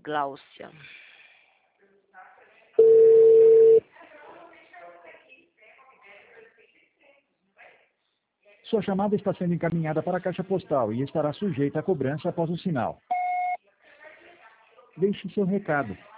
Gláucia. Sua chamada está sendo encaminhada para a caixa postal e estará sujeita a cobrança após o sinal. Deixe seu recado.